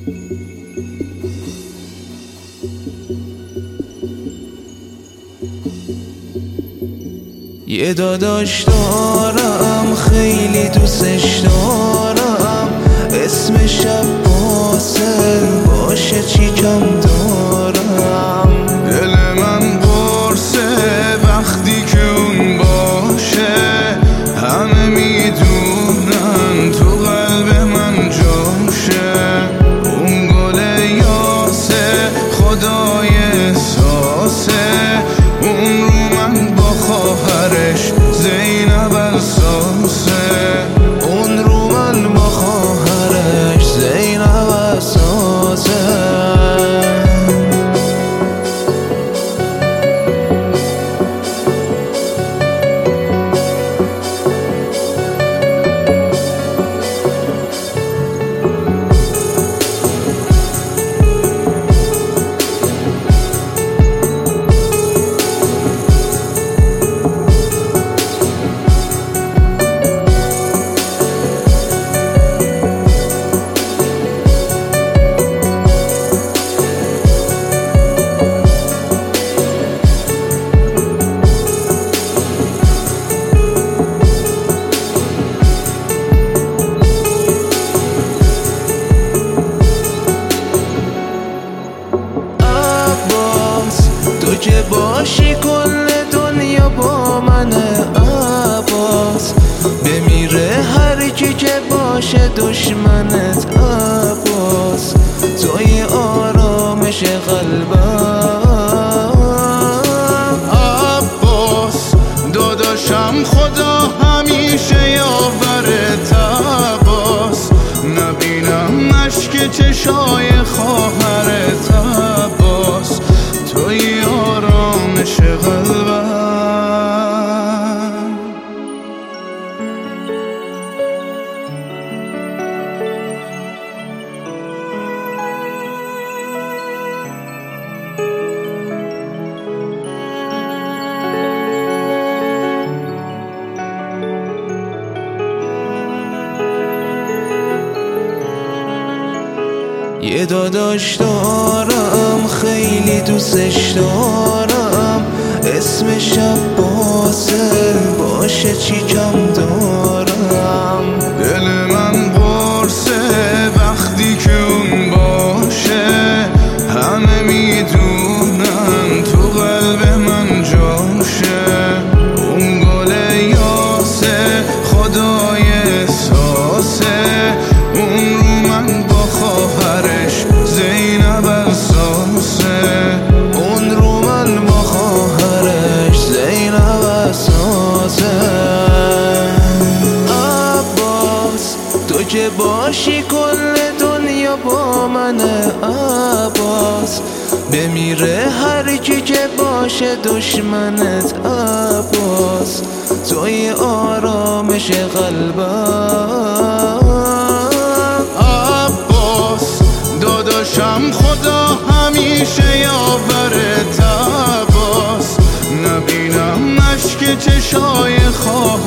یه داداش دارم خیلی دوستش دارم، اسمش عباسه، باشه چی کم دارم. دل من قرصه وقتی که اون باشه، همه میدونن تو قلب من جاشه. اون گل یاسه خدای احساسه، اون رو من با خواهرش زینب اساسه. اون رو من با خواهرش زینب اساسه. تو که باشی کل دنیا با منه عباس، بمیره هر کی که باشه دشمنت عباس. توی آرامش قلبم عباس داداشم، خدا همیشه یاورت عباس. نبینم اشک چشای خواهرت عباس، توی آرامش قلبم. یه داداش دارم خیلی دوستش دارم، اسمش عباسه، باشه چی کم دارم. دل من قرصه وقتی که اون باشه، همه میدونن تو قلب من جاشه. اون گل یاسه خدای احساسه، اون رو من با خواهرش زینب اساسه. اون رو من با خواهرش زینب اساسه. عباس تو که باشی کل دنیا با منه عباس، بمیره هر کی که باشه دشمنت عباس. توی آرامش قلبم عباس داداشم، خدا همیشه یاورت عباس. نبینم اشک چشای خواه